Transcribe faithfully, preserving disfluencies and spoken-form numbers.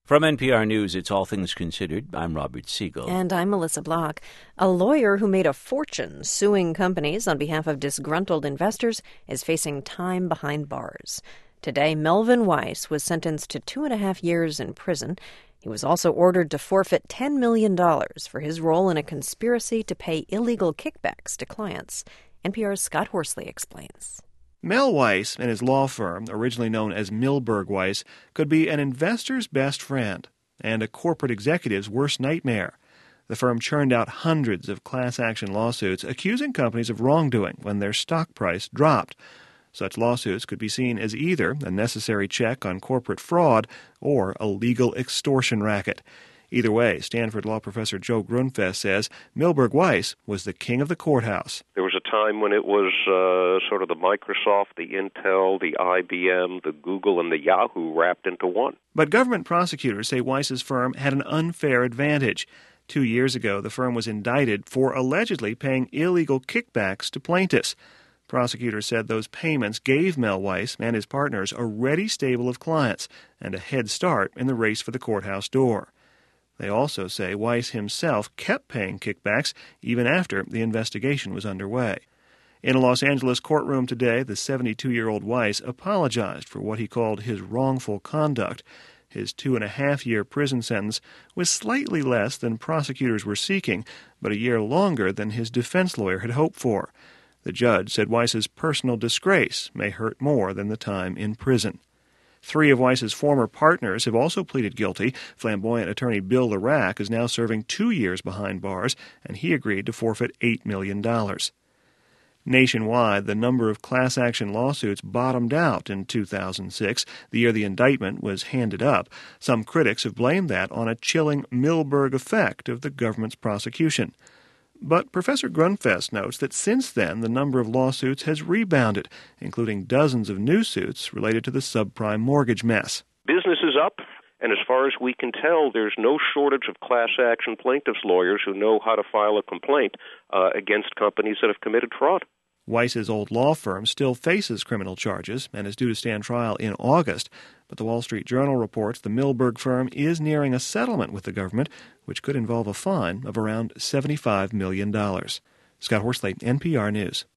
From N P R News, it's All Things Considered. I'm Robert Siegel. And I'm Melissa Block. A lawyer who made a fortune suing companies on behalf of disgruntled investors is facing time behind bars. Today, Melvin Weiss was sentenced to two and a half years in prison. He was also ordered to forfeit ten million dollars for his role in a conspiracy to pay illegal kickbacks to clients. N P R's Scott Horsley explains. Mel Weiss and his law firm, originally known as Milberg Weiss, could be an investor's best friend and a corporate executive's worst nightmare. The firm churned out hundreds of class action lawsuits accusing companies of wrongdoing when their stock price dropped. Such lawsuits could be seen as either a necessary check on corporate fraud or a legal extortion racket. Either way, Stanford law professor Joe Grundfest says Milberg Weiss was the king of the courthouse. There was a time when it was uh, sort of the Microsoft, the Intel, the I B M, the Google, and the Yahoo wrapped into one. But government prosecutors say Weiss's firm had an unfair advantage. Two years ago, the firm was indicted for allegedly paying illegal kickbacks to plaintiffs. Prosecutors said those payments gave Mel Weiss and his partners a ready stable of clients and a head start in the race for the courthouse door. They also say Weiss himself kept paying kickbacks even after the investigation was underway. In a Los Angeles courtroom today, the seventy-two-year-old Weiss apologized for what he called his wrongful conduct. His two-and-a-half-year prison sentence was slightly less than prosecutors were seeking, but a year longer than his defense lawyer had hoped for. The judge said Weiss's personal disgrace may hurt more than the time in prison. Three of Weiss's former partners have also pleaded guilty. Flamboyant attorney Bill Larac is now serving two years behind bars, and he agreed to forfeit eight million dollars. Nationwide, the number of class action lawsuits bottomed out in two thousand six, the year the indictment was handed up. Some critics have blamed that on a chilling Milberg effect of the government's prosecution. But Professor Grundfest notes that since then the number of lawsuits has rebounded, including dozens of new suits related to the subprime mortgage mess. Business is up, and as far as we can tell, there's no shortage of class action plaintiffs' lawyers who know how to file a complaint uh, against companies that have committed fraud. Weiss's old law firm still faces criminal charges and is due to stand trial in August, but the Wall Street Journal reports the Milberg firm is nearing a settlement with the government, which could involve a fine of around seventy-five million dollars. Scott Horsley, N P R News.